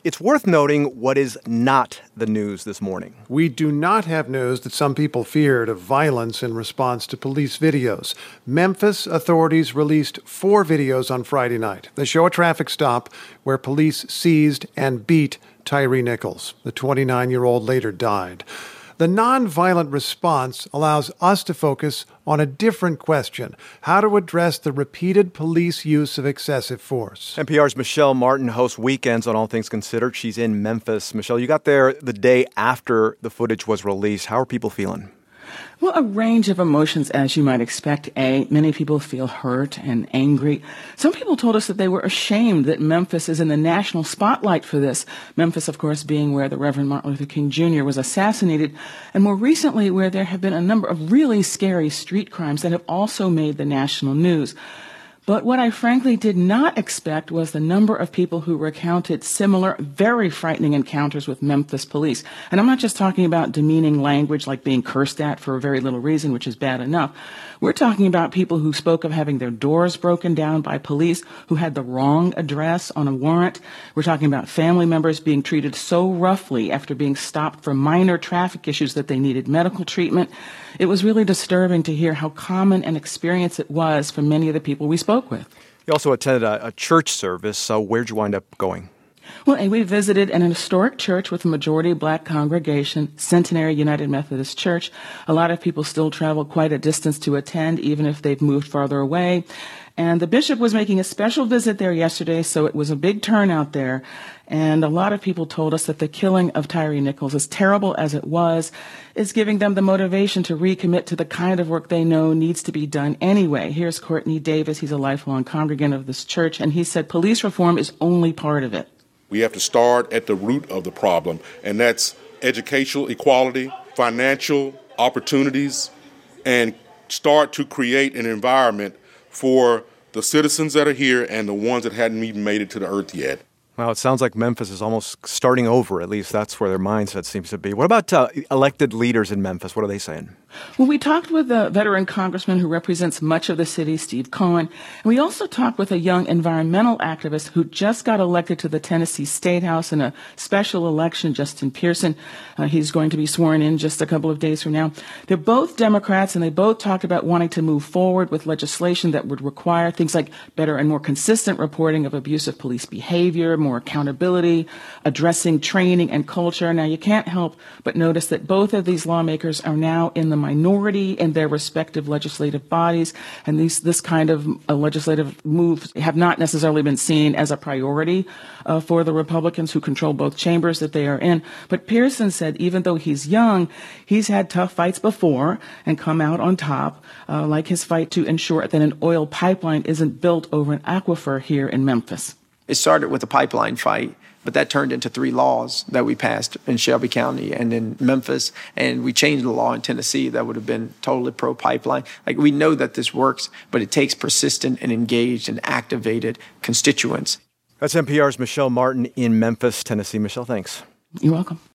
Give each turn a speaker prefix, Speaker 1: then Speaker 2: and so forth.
Speaker 1: It's worth noting what is not the news this morning.
Speaker 2: We do not have news that some people feared of violence in response to police videos. Memphis authorities released 4 videos on Friday night. They show a traffic stop where police seized and beat Tyre Nichols. The 29-year-old later died. The nonviolent response allows us to focus on a different question: how to address the repeated police use of excessive force.
Speaker 1: NPR's Michelle Martin hosts Weekends on All Things Considered. She's in Memphis. Michelle, you got there the day after the footage was released. How are people feeling?
Speaker 3: Well, a range of emotions, as you might expect. Many people feel hurt and angry. Some people told us that they were ashamed that Memphis is in the national spotlight for this. Memphis, of course, being where the Reverend Martin Luther King Jr. was assassinated, and more recently where there have been a number of really scary street crimes that have also made the national news. But what I frankly did not expect was the number of people who recounted similar, very frightening encounters with Memphis police. And I'm not just talking about demeaning language like being cursed at for very little reason, which is bad enough. We're talking about people who spoke of having their doors broken down by police, who had the wrong address on a warrant. We're talking about family members being treated so roughly after being stopped for minor traffic issues that they needed medical treatment. It was really disturbing to hear how common an experience it was for many of the people we spoke with.
Speaker 1: You also attended a church service, so where'd you wind up going?
Speaker 3: Well, we visited an historic church with a majority black congregation, Centenary United Methodist Church. A lot of people still travel quite a distance to attend, even if they've moved farther away. And the bishop was making a special visit there yesterday, so it was a big turnout there. And a lot of people told us that the killing of Tyre Nichols, as terrible as it was, is giving them the motivation to recommit to the kind of work they know needs to be done anyway. Here's Courtney Davis. He's a lifelong congregant of this church, and he said police reform is only part of it.
Speaker 4: We have to start at the root of the problem, and that's educational equality, financial opportunities, and start to create an environment for the citizens that are here and the ones that hadn't even made it to the earth yet.
Speaker 1: Well, it sounds like Memphis is almost starting over. At least that's where their mindset seems to be. What about elected leaders in Memphis? What are they saying?
Speaker 3: Well, we talked with a veteran congressman who represents much of the city, Steve Cohen. And we also talked with a young environmental activist who just got elected to the Tennessee State House in a special election, Justin Pearson. He's going to be sworn in just a couple of days from now. They're both Democrats, and they both talked about wanting to move forward with legislation that would require things like better and more consistent reporting of abusive police behavior, more accountability, addressing training and culture. Now, you can't help but notice that both of these lawmakers are now in the minority in their respective legislative bodies, and this kind of legislative moves have not necessarily been seen as a priority for the Republicans who control both chambers that they are in. But Pearson said even though he's young, he's had tough fights before and come out on top, like his fight to ensure that an oil pipeline isn't built over an aquifer here in Memphis.
Speaker 5: It started with a pipeline fight, but that turned into 3 laws that we passed in Shelby County and in Memphis, and we changed the law in Tennessee that would have been totally pro-pipeline. Like, we know that this works, but it takes persistent and engaged and activated constituents.
Speaker 1: That's NPR's Michelle Martin in Memphis, Tennessee. Michelle, thanks.
Speaker 3: You're welcome.